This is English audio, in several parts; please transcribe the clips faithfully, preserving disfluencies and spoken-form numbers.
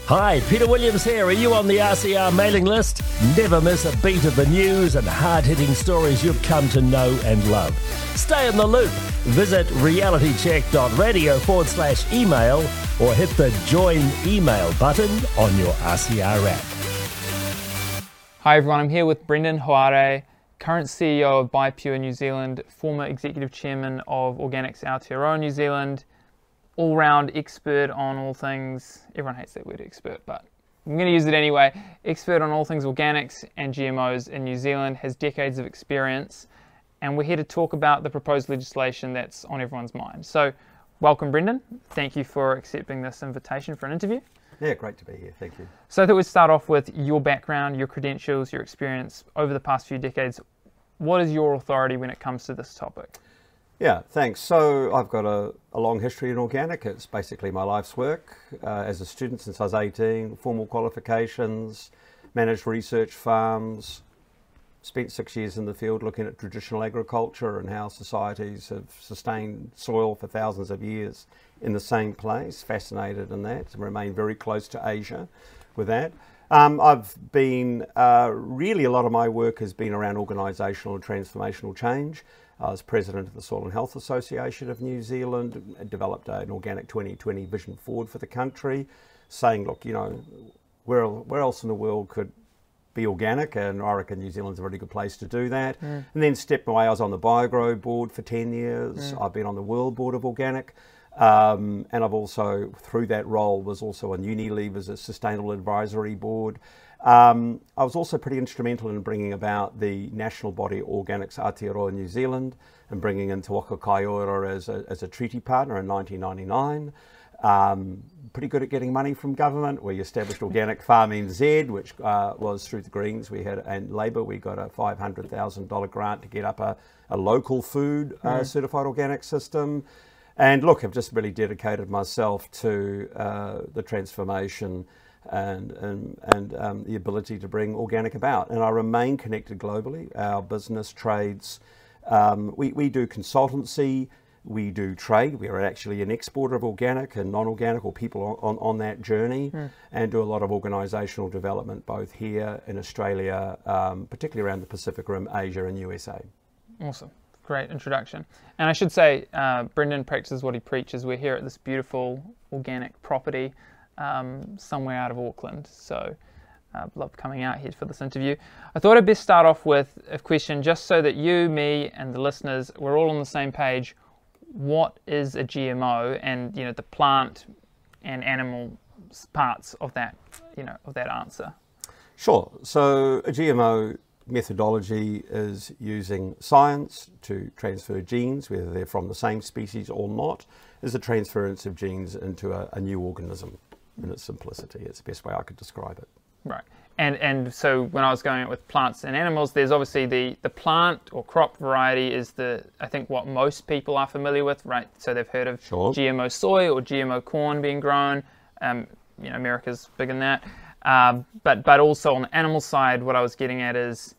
Hi, Peter Williams here. Are you on the R C R mailing list? Never miss a beat of the news and hard-hitting stories you've come to know and love. Stay in the loop. Visit realitycheck.radio forward slash email or hit the join email button on your R C R app. Hi everyone, I'm here with Brendan Hoare, current C E O of BioPure New Zealand, former executive chairman of Organics Aotearoa New Zealand, all-round expert on all things, everyone hates that word expert, but I'm going to use it anyway, expert on all things organics and G M Os in New Zealand, has decades of experience, and we're here to talk about the proposed legislation that's on everyone's mind. So, welcome Brendan, thank you for accepting this invitation for an interview. Yeah, great to be here, thank you. So I thought we'd start off with your background, your credentials, your experience over the past few decades. What is your authority when it comes to this topic? Yeah, thanks. So I've got a, a long history in organic. It's basically my life's work. Uh, as a student since I was eighteen, formal qualifications, managed research farms, spent six years in the field looking at traditional agriculture and how societies have sustained soil for thousands of years in the same place. Fascinated in that, and remain very close to Asia with that. Um, I've been, uh, really a lot of my work has been around organisational and transformational change. I was president of the Soil and Health Association of New Zealand, developed an organic twenty twenty vision forward for the country, saying, look, you know, where, where else in the world could be organic, and I reckon New Zealand's a really good place to do that. Mm. And then stepped away, I was on the BioGrow board for ten years, mm. I've been on the World Board of Organic, um, and I've also, through that role, was also on Unilever's Sustainable Advisory Board. Um, I was also pretty instrumental in bringing about the national body Organics Aotearoa New Zealand and bringing in Te Waka Kaiora as a, as a treaty partner in nineteen ninety-nine. Um, pretty good at getting money from government. We established Organic Farm N Z, which uh, was through the Greens we had, and Labor. We got a five hundred thousand dollars grant to get up a, a local food uh, mm. certified organic system. And look, I've just really dedicated myself to uh, the transformation and and, and um, the ability to bring organic about. And I remain connected globally. Our business trades, um, we, we do consultancy, we do trade. We are actually an exporter of organic and non-organic, or people on, on, on that journey, mm. and do a lot of organisational development both here in Australia, um, particularly around the Pacific Rim, Asia and U S A. Awesome. Great introduction. And I should say, uh, Brendan practices what he preaches. We're here at this beautiful organic property um, somewhere out of Auckland. So I uh, love coming out here for this interview. I thought I'd best start off with a question just so that you, me, and the listeners, we're all on the same page. What is a G M O, and you know the plant and animal parts of that, you know, of that answer? Sure. So a G M O methodology is using science to transfer genes, whether they're from the same species or not, is a transference of genes into a, a new organism in its simplicity. It's the best way I could describe it. Right. And and so when I was going out with plants and animals, there's obviously the, the plant or crop variety is the, I think, what most people are familiar with, right? So they've heard of sure. G M O soy or G M O corn being grown. Um, you know, America's big in that. Um, but, but also on the animal side, what I was getting at is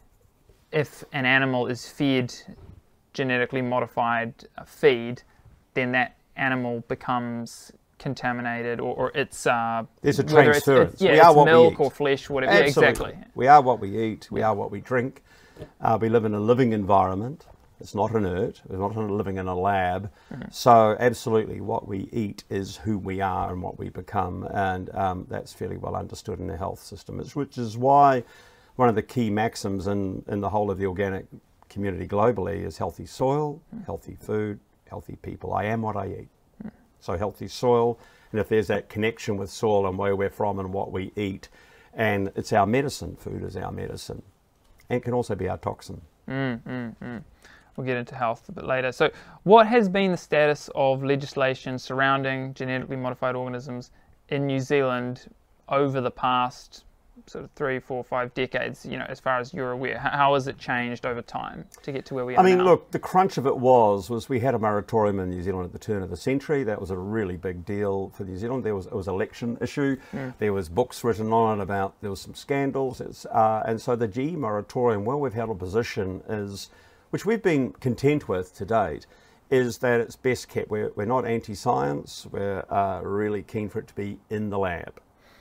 if an animal is fed genetically modified feed, then that animal becomes contaminated, or, or it's uh, there's a transference. It's, it's, yeah, we are it's what milk we eat. or flesh, whatever. Absolutely. Yeah, exactly. We are what we eat. We are what we drink. Uh, we live in a living environment. It's not inert. We're not living in a lab. Mm-hmm. So absolutely, what we eat is who we are and what we become, and um, that's fairly well understood in the health system. It's, which is why one of the key maxims in, in the whole of the organic community globally is healthy soil, mm. healthy food, healthy people. I am what I eat. Mm. So healthy soil, and if there's that connection with soil and where we're from and what we eat, and it's our medicine, food is our medicine, and it can also be our toxin. Mm, mm, mm. We'll get into health a bit later. So what has been the status of legislation surrounding genetically modified organisms in New Zealand over the past sort of three, four, five decades, you know, as far as you're aware? How has it changed over time to get to where we are I mean, now? look, the crunch of it was, was we had a moratorium in New Zealand at the turn of the century. That was a really big deal for New Zealand. There was, it was an election issue. Mm. There was books written on it about, there was some scandals. It's, uh, and so the G E moratorium, where we've held a position is, which we've been content with to date, is that it's best kept. We're, we're not anti-science. We're uh, really keen for it to be in the lab.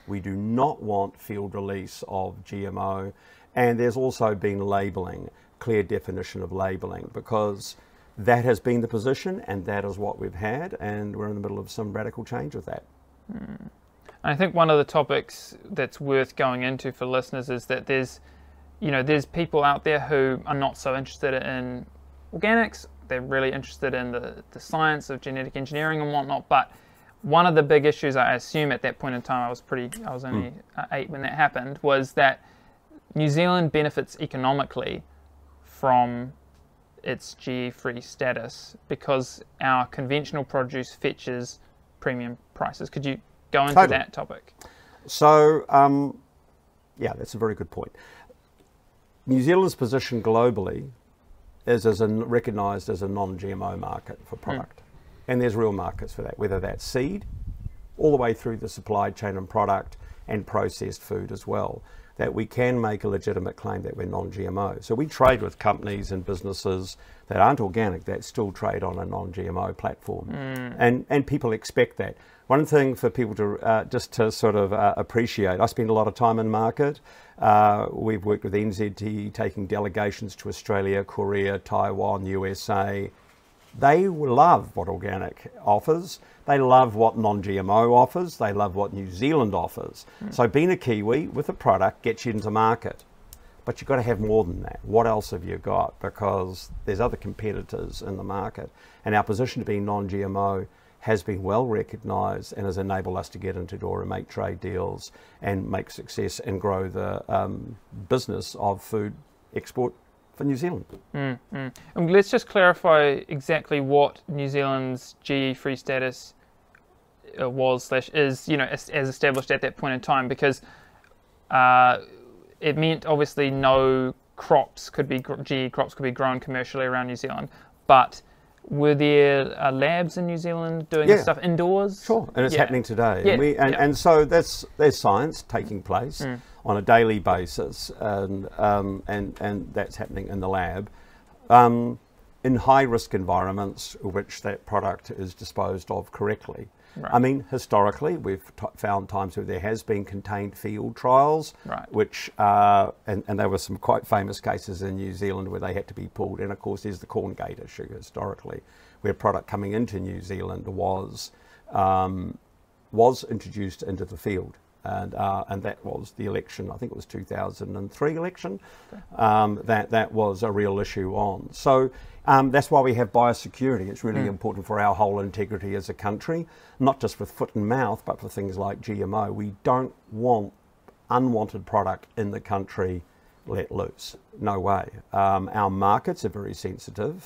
We do not want field release of G M O. And there's also been labelling, clear definition of labelling, because that has been the position and that is what we've had, and we're in the middle of some radical change with that. Mm. I think one of the topics that's worth going into for listeners is that there's, you know, there's people out there who are not so interested in organics. They're really interested in the, the science of genetic engineering and whatnot. But one of the big issues, I assume at that point in time, I was pretty, I was only mm. eight when that happened, was that New Zealand benefits economically from its G E-free status because our conventional produce fetches premium prices. Could you go into totally. that topic? So, um, yeah, that's a very good point. New Zealand's position globally is as a, recognised as a non-G M O market for product. Mm. And there's real markets for that, whether that's seed, all the way through the supply chain and product and processed food as well, that we can make a legitimate claim that we're non-G M O. So we trade with companies and businesses that aren't organic, that still trade on a non-G M O platform. Mm. And, and people expect that. One thing for people to uh, just to sort of uh, appreciate, I spend a lot of time in market. Uh, we've worked with N Z T, taking delegations to Australia, Korea, Taiwan, U S A. They love what organic offers. They love what non-G M O offers. They love what New Zealand offers. Mm. So being a Kiwi with a product gets you into market. But you've got to have more than that. What else have you got? Because there's other competitors in the market. And our position to be non-G M O has been well recognised and has enabled us to get into door and make trade deals and make success and grow the um, business of food export for New Zealand. Mm, mm. And let's just clarify exactly what New Zealand's G E-free status uh, was slash is, you know, as, as established at that point in time, because uh, it meant obviously no crops could be G E crops could be grown commercially around New Zealand, but were there uh, labs in New Zealand doing yeah. this stuff indoors? Sure, and it's yeah. happening today. Yeah. And, we, and, yeah. and so that's there's science taking place mm. on a daily basis, and um, and and that's happening in the lab, um, in high risk environments, which that product is disposed of correctly. Right. I mean, historically, we've t found times where there has been contained field trials, right. which, uh, and, and there were some quite famous cases in New Zealand where they had to be pulled. And of course, there's the corn gate issue historically, where product coming into New Zealand was um, was introduced into the field. And, uh, and that was the election, I think it was two thousand three election, okay. um, that, that was a real issue on. So um, that's why we have biosecurity. It's really mm. important for our whole integrity as a country, not just with foot and mouth, but for things like G M O. We don't want unwanted product in the country let loose. No way. Um, our markets are very sensitive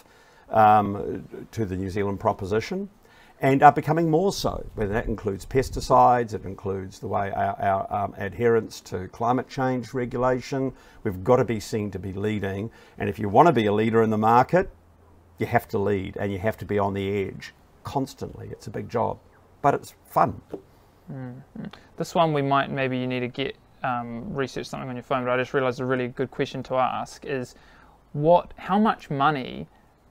um, to the New Zealand proposition, and are becoming more so, whether that includes pesticides, it includes the way our, our um, adherence to climate change regulation. We've got to be seen to be leading, and if you want to be a leader in the market, you have to lead, and you have to be on the edge constantly. It's a big job, but it's fun. Mm-hmm. This one we might, maybe you need to get um, research something on your phone, but I just realised a really good question to ask is, what, how much money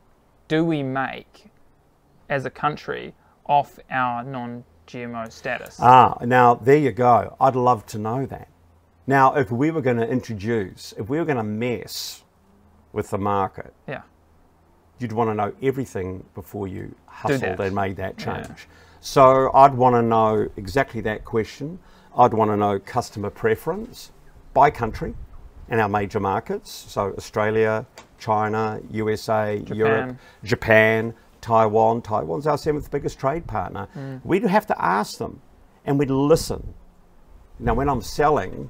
do we make as a country off our non-G M O status? Ah, now there you go. I'd love to know that. Now, if we were going to introduce, if we were going to mess with the market, yeah, you'd want to know everything before you hustled and made that change. Yeah. So I'd want to know exactly that question. I'd want to know customer preference by country in our major markets. So Australia, China, U S A, Japan. Europe, Japan, Taiwan. Taiwan's our seventh biggest trade partner. Mm. We'd have to ask them, and we'd listen. Now, when I'm selling,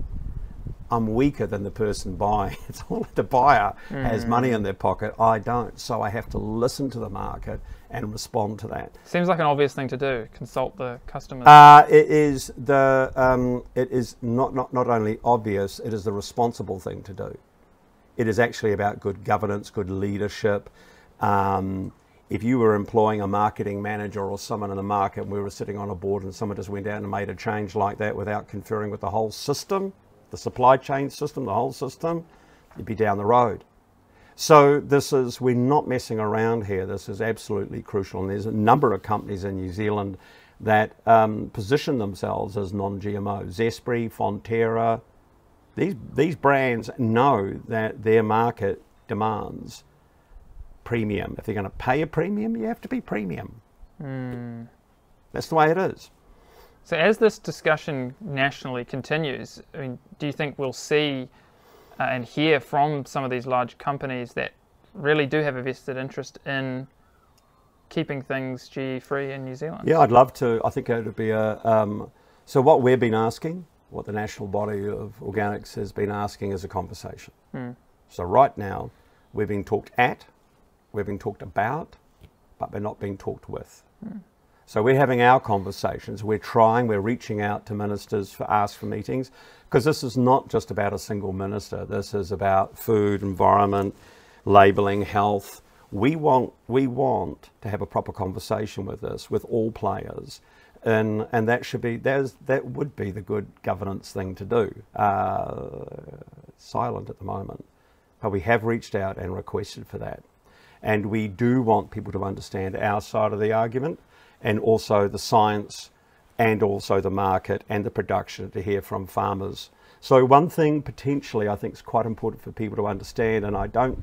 I'm weaker than the person buying. It's all the buyer mm. has money in their pocket. I don't. So I have to listen to the market and respond to that. Seems like an obvious thing to do. Consult the customers. Uh, it is the. Um, it is not, not not only obvious. It is the responsible thing to do. It is actually about good governance, good leadership. Um, if you were employing a marketing manager or someone in the market, and we were sitting on a board, and someone just went out and made a change like that without conferring with the whole system, the supply chain system, the whole system, you'd be down the road. So this is, we're not messing around here. This is absolutely crucial. And there's a number of companies in New Zealand that um, position themselves as non-G M O. Zespri, Fonterra, these, these brands know that their market demands premium. If they're going to pay a premium, you have to be premium. Mm. That's the way it is. So as this discussion nationally continues, I mean, do you think we'll see uh, and hear from some of these large companies that really do have a vested interest in keeping things G E free in New Zealand? Yeah, I'd love to. I think it would be a... Um, so what we've been asking, what the national body of organics has been asking is a conversation. Hmm. So right now, we're being talked at, we're being talked about, but we're not being talked with. Hmm. So we're having our conversations, we're trying, we're reaching out to ministers for ask for meetings, because this is not just about a single minister. This is about food, environment, labelling, health. We want, we want to have a proper conversation with this, with all players. And, and that should be, that, that would be the good governance thing to do. Uh, silent at the moment. But we have reached out and requested for that. And we do want people to understand our side of the argument, and also the science, and also the market and the production, to hear from farmers. So one thing potentially I think is quite important for people to understand, and I don't,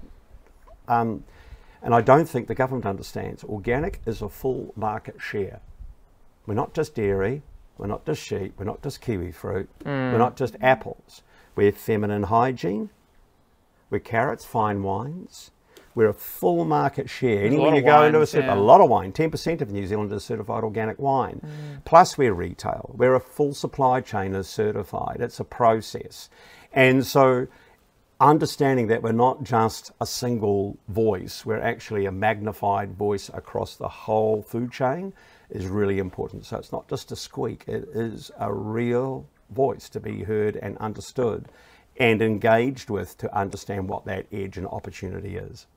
um, and I don't think the government understands, organic is a full market share. We're not just dairy, we're not just sheep, we're not just kiwi fruit, mm. we're not just apples. We're feminine hygiene, we're carrots, fine wines. We're a full market share. Anywhere you go into a, certi- yeah. a lot of wine, ten percent of New Zealand is certified organic wine. Mm. Plus we're retail. We're a full supply chain is certified. It's a process. And so understanding that we're not just a single voice, we're actually a magnified voice across the whole food chain is really important. So it's not just a squeak, it is a real voice to be heard and understood and engaged with, to understand what that edge and opportunity is.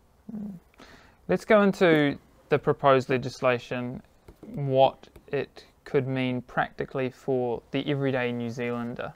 Let's go into the proposed legislation, what it could mean practically for the everyday New Zealander.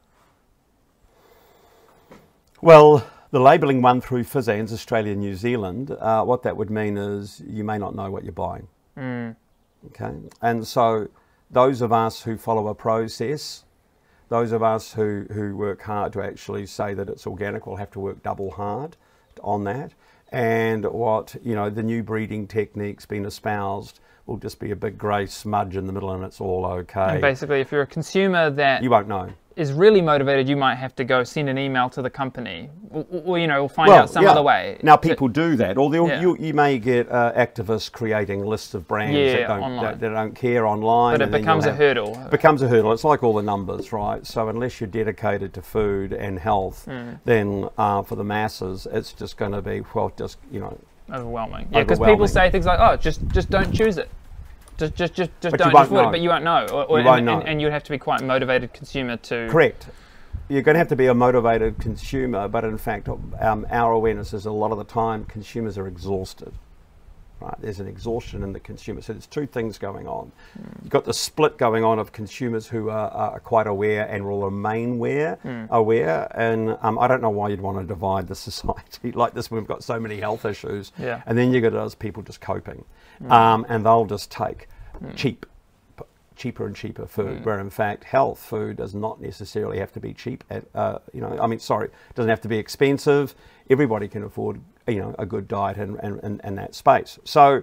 Well, the labelling one through FSANZ, Australia and New Zealand, uh, what that would mean is you may not know what you're buying. Mm. Okay, and so those of us who follow a process, those of us who, who work hard to actually say that it's organic will have to work double hard on that. And what, you know, the new breeding techniques being espoused will just be a big grey smudge in the middle and it's all okay. And basically, if you're a consumer that you won't know. is really motivated, you might have to go send an email to the company, or, or you know, or find well, out some yeah. other way. Now people do that, although yeah. you, you may get uh, activists creating lists of brands yeah, that, don't, online. that, that don't care online. But it becomes a hurdle. It becomes a hurdle. It's like all the numbers, right? So unless you're dedicated to food and health, mm. then uh, for the masses, it's just going to be, well, just, you know, overwhelming. Yeah, because people say things like, "Oh, just just don't choose it, just just just just but don't just avoid it." But you won't know, or, or, you won't and, know. And, and you'd have to be quite a motivated consumer to. Correct. You're going to have to be a motivated consumer, but in fact, um, our awareness is a lot of the time consumers are exhausted. Right? There's an exhaustion in the consumer. So there's two things going on. Mm. You've got the split going on of consumers who are, are quite aware and will remain aware, mm. aware. And um, I don't know why you'd want to divide the society like this when we've got so many health issues. Yeah. And then you get those people just coping. Mm. Um, and they'll just take mm. cheap, cheaper and cheaper food, mm. where in fact health food does not necessarily have to be cheap. At, uh, you know, I mean, sorry, it doesn't have to be expensive. Everybody can afford, you know, a good diet and and, and, and that space. So,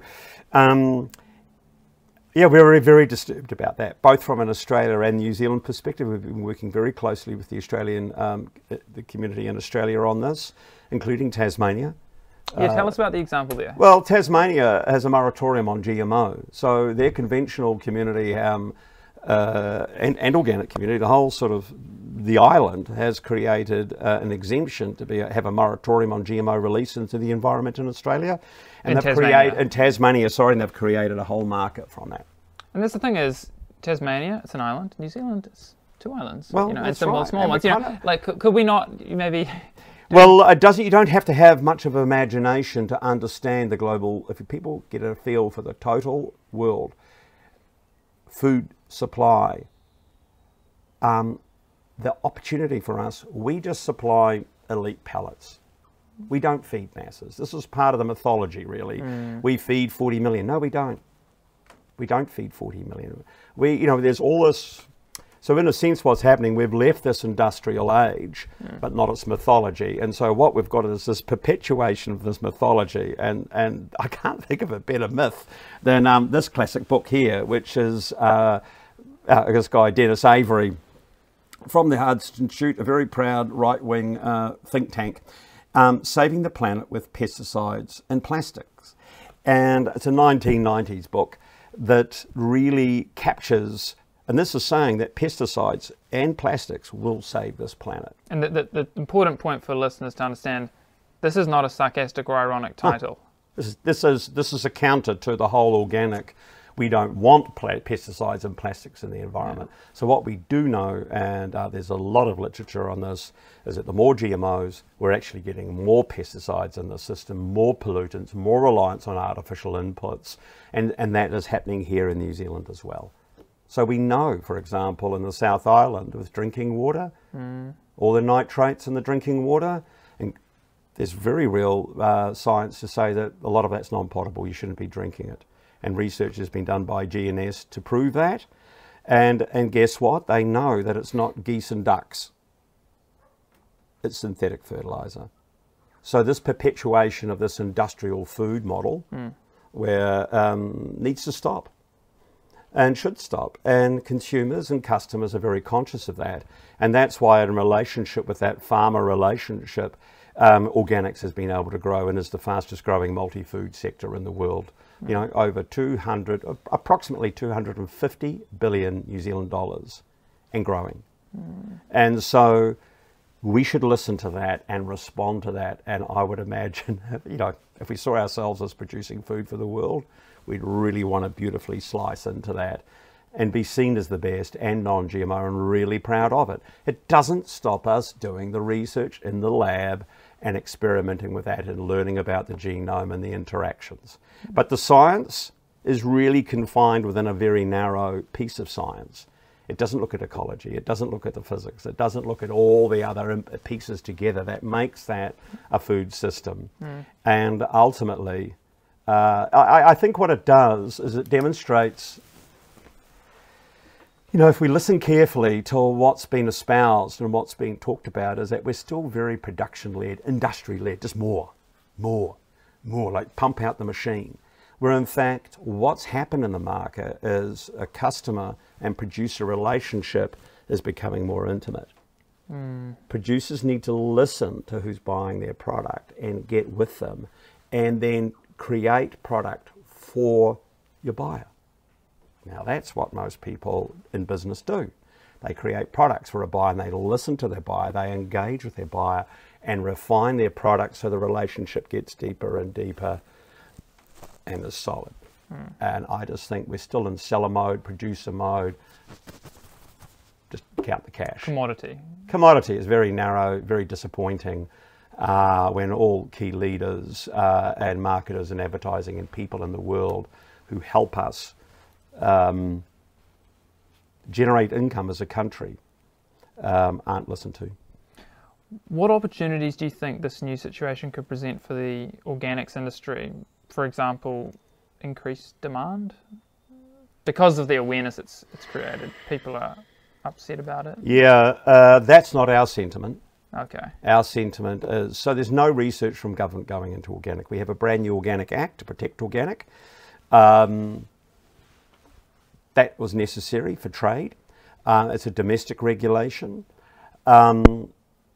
um, yeah, we're very, very disturbed about that, both from an Australia and New Zealand perspective. We've been working very closely with the Australian, um, the community in Australia on this, including Tasmania. Yeah, tell uh, us about the example there. Well, Tasmania has a moratorium on G M O, so their conventional community um, uh, and, and organic community, the whole sort of the island has created uh, an exemption to be have a moratorium on G M O release into the environment in Australia, and in they've Tasmania. created in Tasmania, sorry, and they've created a whole market from that. And that's the thing is, Tasmania, it's an island. New Zealand, it's two islands. Well, you know, that's it's small, right. small and ones. You know, like could, could we not maybe? Well, it doesn't. You don't have to have much of imagination to understand the global. If people get a feel for the total world food supply, um, the opportunity for us, we just supply elite pallets. We don't feed masses. This is part of the mythology, really. Mm. We feed forty million. No, we don't. We don't feed forty million. We, you know, there's all this. So in a sense, what's happening, we've left this industrial age, mm. but not its mythology. And so what we've got is this perpetuation of this mythology. And, and I can't think of a better myth than um, this classic book here, which is uh, uh, this guy, Dennis Avery, from the Hudson Institute, a very proud right-wing uh, think tank, um, saving the planet with pesticides and plastics. And it's a nineteen nineties book that really captures. And this is saying that pesticides and plastics will save this planet. And the, the, the important point for listeners to understand, this is not a sarcastic or ironic title. Huh. This is, this is, this is a counter to the whole organic, we don't want pesticides and plastics in the environment. Yeah. So what we do know, and uh, there's a lot of literature on this, is that the more G M Os, we're actually getting more pesticides in the system, more pollutants, more reliance on artificial inputs, and, and that is happening here in New Zealand as well. So we know, for example, in the South Island with drinking water, mm. all the nitrates in the drinking water, and there's very real uh, science to say that a lot of that's non-potable, you shouldn't be drinking it. And research has been done by G N S to prove that. And, and guess what? They know that it's not geese and ducks. It's synthetic fertilizer. So this perpetuation of this industrial food model mm. where um, needs to stop. And should stop. And consumers and customers are very conscious of that. And that's why in relationship with that farmer relationship, um, organics has been able to grow and is the fastest growing multi-food sector in the world. You know, over two hundred, approximately two hundred fifty billion New Zealand dollars and growing. Mm. And so we should listen to that and respond to that. And I would imagine, you know, if we saw ourselves as producing food for the world, we'd really want to beautifully slice into that and be seen as the best and non-G M O and really proud of it. It doesn't stop us doing the research in the lab and experimenting with that and learning about the genome and the interactions. But the science is really confined within a very narrow piece of science. It doesn't look at ecology, it doesn't look at the physics, it doesn't look at all the other pieces together that makes that a food system. Mm. And ultimately, uh, I, I think what it does is it demonstrates, you know, if we listen carefully to what's been espoused and what's being talked about, is that we're still very production-led, industry-led, just more, more, more, like pump out the machine. Where in fact, what's happened in the market is a customer and producer relationship is becoming more intimate. Mm. Producers need to listen to who's buying their product and get with them and then create product for your buyer. Now that's what most people in business do. They create products for a buyer and they listen to their buyer, they engage with their buyer and refine their product so the relationship gets deeper and deeper and is solid. Mm. And I just think we're still in seller mode, producer mode, just count the cash. Commodity. Commodity is very narrow, very disappointing uh, when all key leaders uh, and marketers and advertising and people in the world who help us Um, generate income as a country um, aren't listened to. What opportunities do you think this new situation could present for the organics industry? For example, increased demand? Because of the awareness it's, it's created, people are upset about it? Yeah, uh, that's not our sentiment. Okay. Our sentiment is, so there's no research from government going into organic. We have a brand new Organic Act to protect organic. Um, That was necessary for trade. Uh, it's a domestic regulation. Um,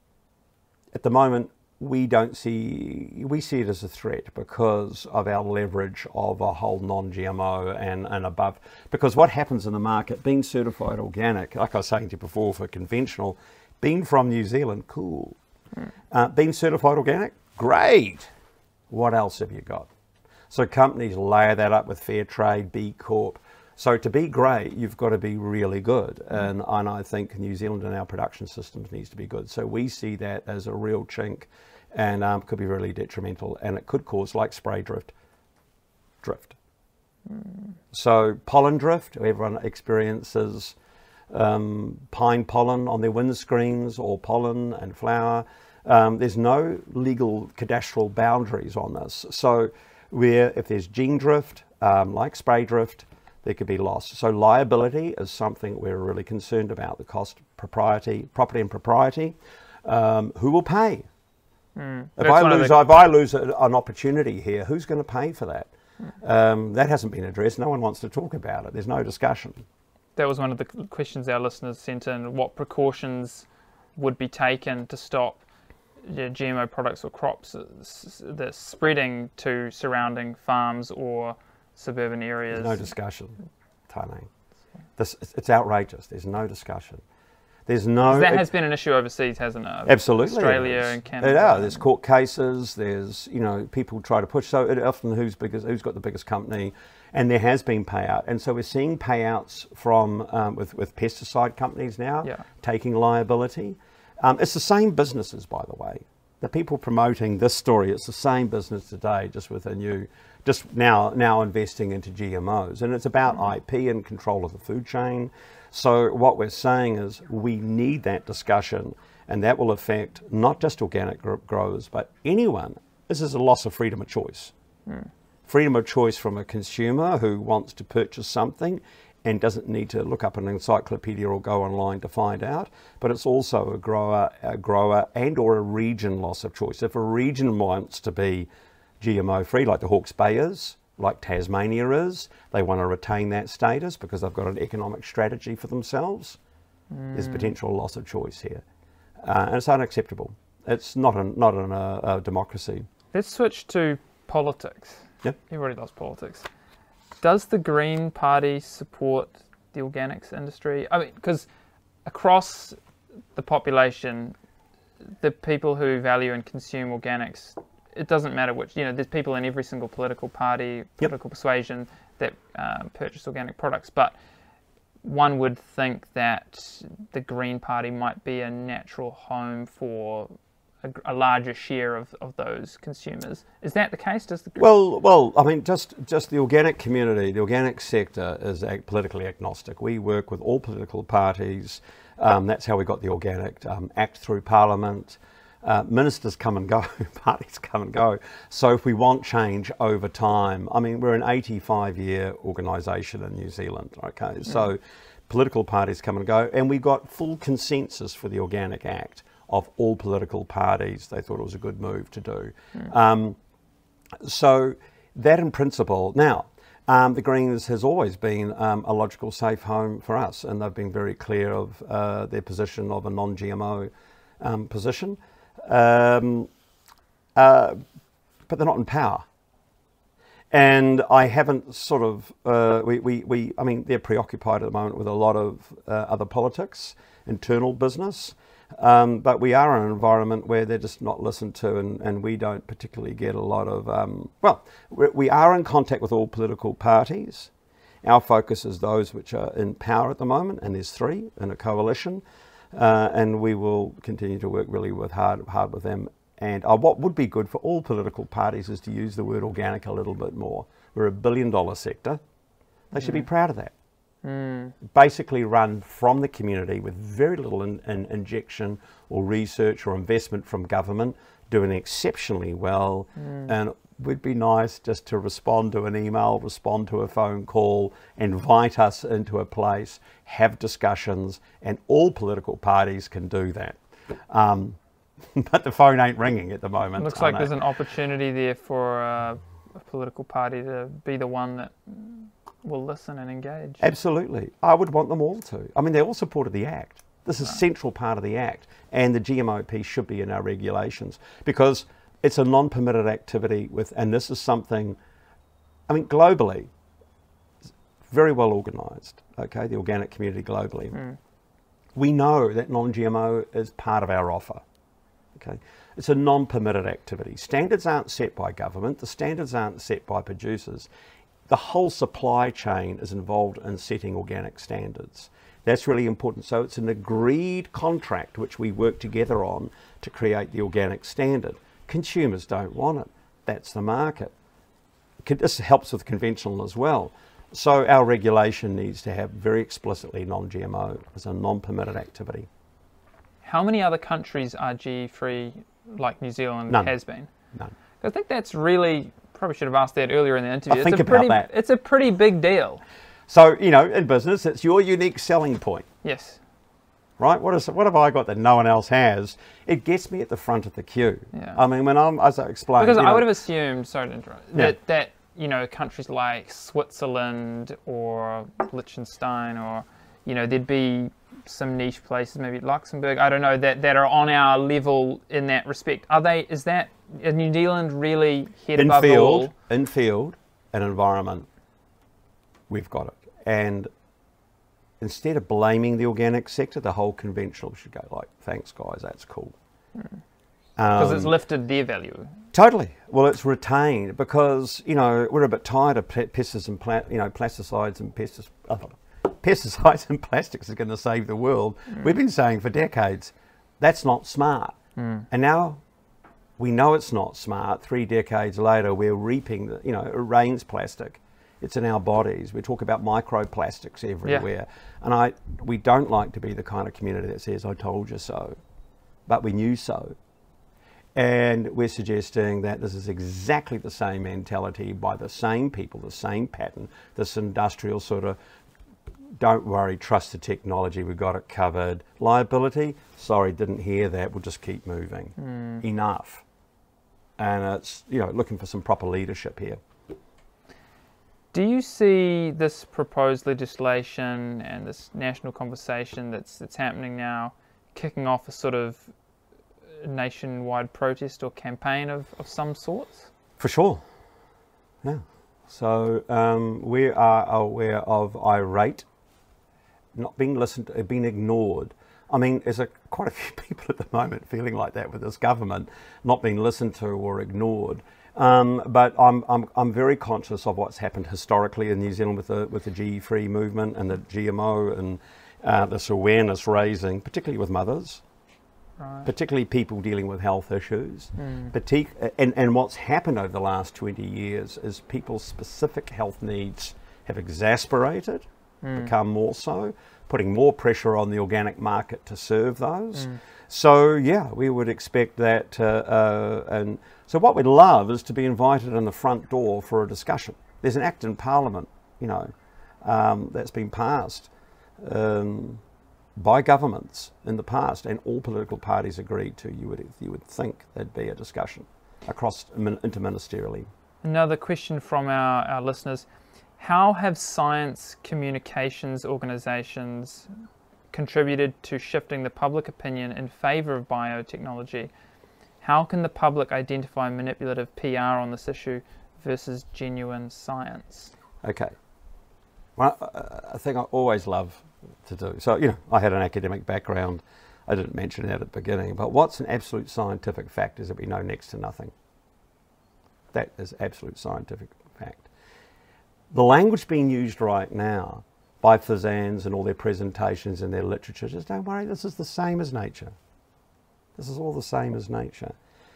at the moment, we don't see, we see it as a threat because of our leverage of a whole non-G M O and, and above. Because what happens in the market, being certified organic, like I was saying to you before for conventional, being from New Zealand, cool. Mm. Uh, being certified organic, great. What else have you got? So companies layer that up with fair trade, B Corp. So to be great, you've got to be really good. And, and I think New Zealand and our production systems needs to be good. So we see that as a real chink and um, could be really detrimental. And it could cause, like spray drift, drift. Mm. So pollen drift, everyone experiences um, pine pollen on their windscreens or pollen and flower. Um, there's no legal cadastral boundaries on this. So where if there's gene drift, um, like spray drift, there could be loss. So liability is something we're really concerned about, the cost, propriety, property and propriety. Um, who will pay? Mm. If, I lose, the... if I lose a, an opportunity here, who's going to pay for that? Mm. Um, that hasn't been addressed. No one wants to talk about it. There's no discussion. That was one of the questions our listeners sent in. What precautions would be taken to stop G M O products or crops that's spreading to surrounding farms or suburban areas? There's no discussion, Tane. This, it's outrageous. There's no discussion. There's no. That has been an issue overseas, hasn't it? Absolutely. Australia and Canada. Yeah, there's court cases. There's, you know, people try to push. So it often who's biggest, who's got the biggest company, and there has been payout. And so we're seeing payouts from um, with with pesticide companies now yeah. taking liability. Um, it's the same businesses, by the way. The people promoting this story, it's the same business today, just with a new, just now now investing into G M Os, and it's about mm-hmm. I P and control of the food chain. So what we're saying is we need that discussion, and that will affect not just organic growers, but anyone. This is a loss of freedom of choice. Mm. Freedom of choice from a consumer who wants to purchase something and doesn't need to look up an encyclopedia or go online to find out. But it's also a grower, a grower and or a region loss of choice. If a region wants to be G M O free, like the Hawke's Bay is, like Tasmania is, they want to retain that status because they've got an economic strategy for themselves. Mm. There's potential loss of choice here. Uh, and it's unacceptable. It's not, a, not in a, a democracy. Let's switch to politics. Yep. Everybody loves politics. Does the Green Party support the organics industry? I mean, because across the population, the people who value and consume organics, it doesn't matter which, you know, there's people in every single political party, political yep. persuasion that um, purchase organic products. But one would think that the Green Party might be a natural home for a, a larger share of, of those consumers. Is that the case? Does the well, well, I mean, just just the organic community, the organic sector is ag- politically agnostic. We work with all political parties. Um, that's how we got the Organic um, Act through Parliament. Uh, ministers come and go, parties come and go. So if we want change over time, I mean, we're an eighty-five year organisation in New Zealand, okay? Yeah. So political parties come and go, and we got full consensus for the Organic Act of all political parties. They thought it was a good move to do. Yeah. Um, so that in principle, now, um, the Greens has always been um, a logical safe home for us, and they've been very clear of uh, their position of a non-G M O um, position. Um, uh, but they're not in power. And I haven't sort of, uh, we, we, we, I mean, they're preoccupied at the moment with a lot of uh, other politics, internal business, um, but we are in an environment where they're just not listened to, and, and we don't particularly get a lot of, um, well, we are in contact with all political parties. Our focus is those which are in power at the moment, and there's three in a coalition. Uh, and we will continue to work really with hard, hard with them. And uh, what would be good for all political parties is to use the word organic a little bit more. We're a billion dollar sector. They mm. should be proud of that. Mm. Basically run from the community with very little in, in injection or research or investment from government, doing exceptionally well. Mm. And it would be nice just to respond to an email, respond to a phone call, invite us into a place, have discussions, and all political parties can do that. Um, but the phone ain't ringing at the moment. It looks like there's an opportunity there for uh, a political party to be the one that will listen and engage. Absolutely. I would want them all to. I mean, they all supported the Act. This is a central part of the Act, and the G M O piece should be in our regulations, because it's a non-permitted activity with, and this is something, I mean, globally, very well organised, okay, the organic community globally. Mm. We know that non-G M O is part of our offer, okay. It's a non-permitted activity. Standards aren't set by government, the standards aren't set by producers. The whole supply chain is involved in setting organic standards. That's really important. So it's an agreed contract which we work together on to create the organic standard. Consumers don't want it. That's the market. This helps with conventional as well. So our regulation needs to have very explicitly non-G M O as a non-permitted activity. How many other countries are G E free like New Zealand None. has been? None. I think that's really, probably should have asked that earlier in the interview. I think it's a about pretty, that. It's a pretty big deal. So, you know, in business, it's your unique selling point. Yes. Right? What is what have I got that no one else has? It gets me at the front of the queue. Yeah. I mean, when I'm, as I explained... Because you I know, would have assumed, sorry to interrupt, Yeah. that, that, you know, countries like Switzerland or Liechtenstein or, you know, there'd be some niche places, maybe Luxembourg, I don't know, that, that are on our level in that respect. Are they, is that, is New Zealand really head in above field, all? in field and environment, we've got it. And instead of blaming the organic sector, the whole conventional should go like, thanks guys, that's cool. Because Um, it's lifted their value. Totally. Well, it's retained because, you know, we're a bit tired of pe- pesticides and pla- you know, plasticides and pestis- uh, pesticides and plastics are going to save the world. Mm. We've been saying for decades, that's not smart. Mm. And now we know it's not smart. Three decades later, we're reaping, the, you know, it rains plastic. It's in our bodies. We talk about microplastics everywhere. Yeah. And I, we don't like to be the kind of community that says, I told you so, but we knew so. And we're suggesting that this is exactly the same mentality by the same people, the same pattern, this industrial sort of, don't worry, trust the technology, we've got it covered. Liability, sorry, didn't hear that, we'll just keep moving. Mm. Enough. And it's, you know, looking for some proper leadership here. Do you see this proposed legislation and this national conversation that's, that's happening now kicking off a sort of nationwide protest or campaign of, of some sorts? For sure, yeah. So um, we are aware of irate, not being listened to, being ignored. I mean, there's a, quite a few people at the moment feeling like that with this government, not being listened to or ignored. Um, but I'm, I'm, I'm very conscious of what's happened historically in New Zealand with the, with the G E free movement and the G M O and uh, this awareness raising, particularly with mothers. Right. Particularly people dealing with health issues. Mm. Partic- and, and what's happened over the last twenty years is people's specific health needs have exasperated, mm. become more so, putting more pressure on the organic market to serve those. Mm. So yeah, we would expect that. Uh, uh, and so what we'd love is to be invited in the front door for a discussion. There's an act in Parliament, you know, um, that's been passed. Um, by governments in the past, and all political parties agreed to, you would you would think there'd be a discussion across interministerially. Another question from our, our listeners: how have science communications organisations contributed to shifting the public opinion in favour of biotechnology? How can the public identify manipulative P R on this issue versus genuine science? Okay. Well, a thing I always love to do. So, you know, I had an academic background. I didn't mention that at the beginning, but what's an absolute scientific fact is that we know next to nothing. That is absolute scientific fact. The language being used right now by physicians and all their presentations and their literature, just don't worry, this is the same as nature. This is all the same as nature.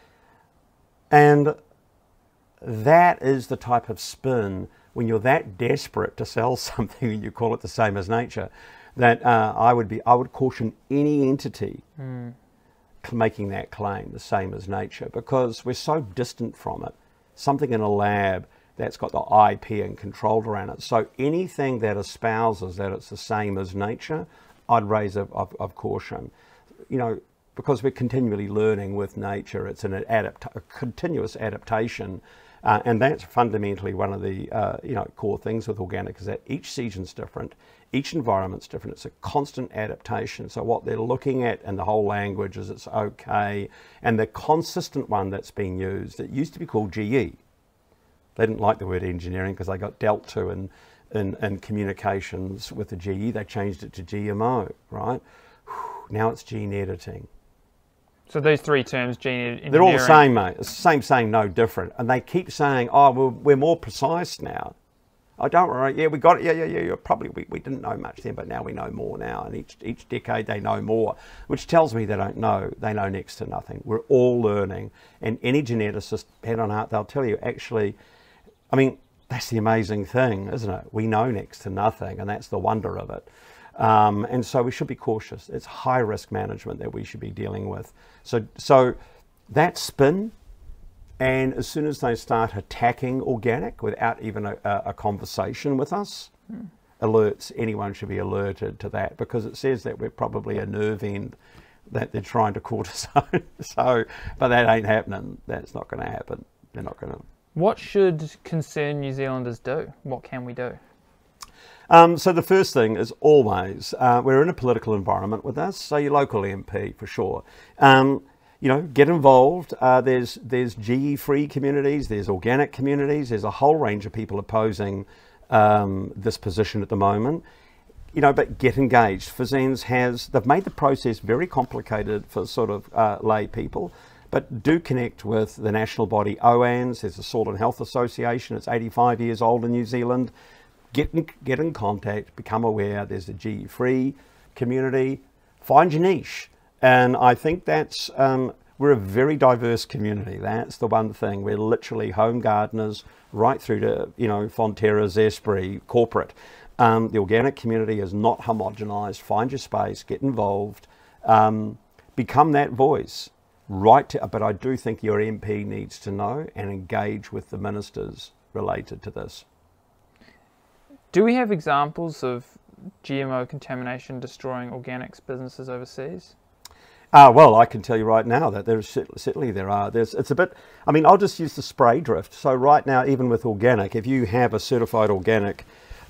And that is the type of spin when you're that desperate to sell something and you call it the same as nature, that uh, I would be, I would caution any entity mm. making that claim, the same as nature, because we're so distant from it. Something in a lab that's got the I P and controlled around it. So anything that espouses that it's the same as nature, I'd raise a, of, of caution. You know, because we're continually learning with nature, it's an adapt a continuous adaptation. Uh, and that's fundamentally one of the uh, you know core things with organic, is that each season's different, each environment's different. It's a constant adaptation. So what they're looking at in the whole language is it's okay. And the consistent one that's being used, it used to be called G E. They didn't like the word engineering because they got dealt to in, in, in communications with the G E. They changed it to G M O, right? Now it's gene editing. So those three terms, gene engineering... They're all the same, mate. It's the same saying, no different. And they keep saying, oh, we're, we're more precise now. Oh, don't worry. Yeah, we got it. Yeah, yeah, yeah. yeah. Probably we, we didn't know much then, but now we know more now. And each, each decade they know more, which tells me they don't know. They know next to nothing. We're all learning. And any geneticist, head on heart, they'll tell you, actually, I mean, that's the amazing thing, isn't it? We know next to nothing, and that's the wonder of it. Um, and so we should be cautious. It's high risk management that we should be dealing with. So, so that spin, and as soon as they start attacking organic without even a, a conversation with us, mm. alerts, anyone should be alerted to that, because it says that we're probably a nerve end that they're trying to cortisone. So, but that ain't happening. That's not going to happen. They're not going to. What should concerned New Zealanders do? What can we do? Um, so the first thing is always, uh, we're in a political environment with us, so your local M P for sure. Um, you know, get involved. Uh, there's there's G E-free communities, there's organic communities, there's a whole range of people opposing um, this position at the moment. You know, but get engaged. FSANZ has, they've made the process very complicated for sort of uh, lay people, but do connect with the national body O A N Z. There's the Soil and Health Association. It's eighty-five years old in New Zealand. Get in, get in contact, become aware. There's the G E-free community. Find your niche. And I think that's, um, we're a very diverse community. That's the one thing. We're literally home gardeners right through to, you know, Fonterra, Zespri, corporate. Um, the organic community is not homogenised. Find your space, get involved, um, become that voice. Right, to, but I do think your M P needs to know and engage with the ministers related to this. Do we have examples of G M O contamination destroying organics businesses overseas? Uh, well, I can tell you right now that there's certainly there are. There's, it's a bit, I mean, I'll just use the spray drift. So right now, even with organic, if you have a certified organic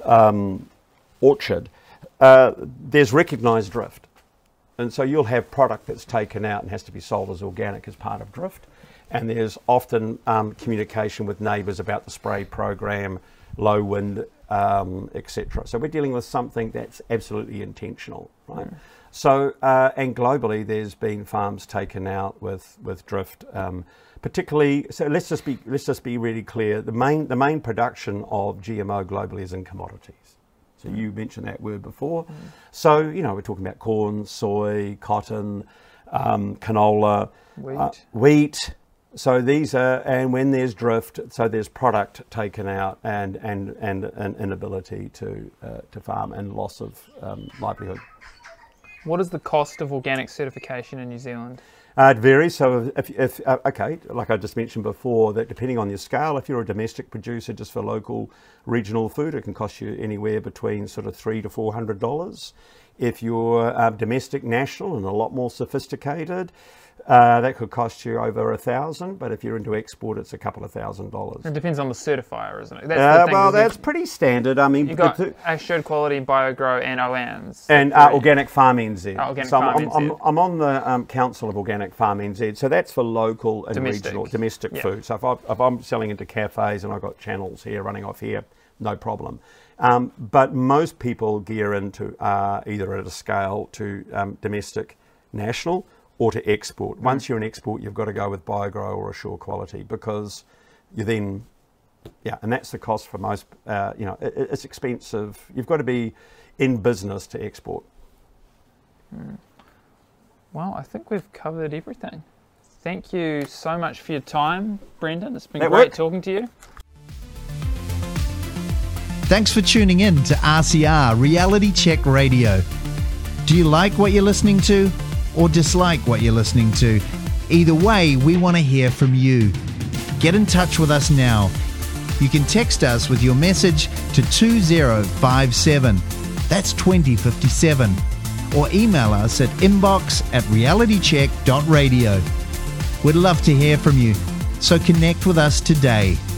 um, orchard, uh, there's recognised drift. And so you'll have product that's taken out and has to be sold as organic as part of drift. And there's often um, communication with neighbours about the spray program, low wind, um, et cetera. So we're dealing with something that's absolutely intentional, right? Mm. So, uh, and globally, there's been farms taken out with with drift, um, particularly. So let's just be let's just be really clear. The main the main production of G M O globally is in commodities. So you mentioned that word before. Mm. So, you know, we're talking about corn, soy, cotton, um, canola, wheat. Uh, wheat. So these are, and when there's drift, so there's product taken out and and and an inability to uh, to farm and loss of um, livelihood. What is the cost of organic certification in New Zealand? Uh, it varies. So if, if uh, okay, like I just mentioned before, that depending on your scale, if you're a domestic producer just for local regional food, it can cost you anywhere between sort of three to four hundred dollars. If you're uh, domestic national and a lot more sophisticated, uh, that could cost you over a thousand. But if you're into export, it's a couple of thousand dollars. It depends on the certifier, isn't it? That's uh, the thing, well, that's pretty standard. I mean, you got Assured Quality, BioGrow, and O A N Z, and uh, Organic Farm N Z. Oh, Organic so Farm I'm, N Z. I'm, I'm on the um, Council of Organic Farm N Z. So that's for local and Domestic. regional domestic Yeah. food. So if, I, if I'm selling into cafes and I've got channels here running off here, no problem. Um, but most people gear into uh, either at a scale to um, domestic, national, or to export. Mm-hmm. Once you're in export, you've got to go with BioGrow or Assure Quality, because you then, yeah, and that's the cost for most. Uh, you know, it, it's expensive. You've got to be in business to export. Mm. Well, I think we've covered everything. Thank you so much for your time, Brendan. It's been That great work? talking to you. Thanks for tuning in to R C R Reality Check Radio. Do you like what you're listening to or dislike what you're listening to? Either way, we want to hear from you. Get in touch with us now. You can text us with your message to two zero five seven. That's twenty fifty-seven. Or email us at inbox at realitycheck dot radio. We'd love to hear from you, so connect with us today.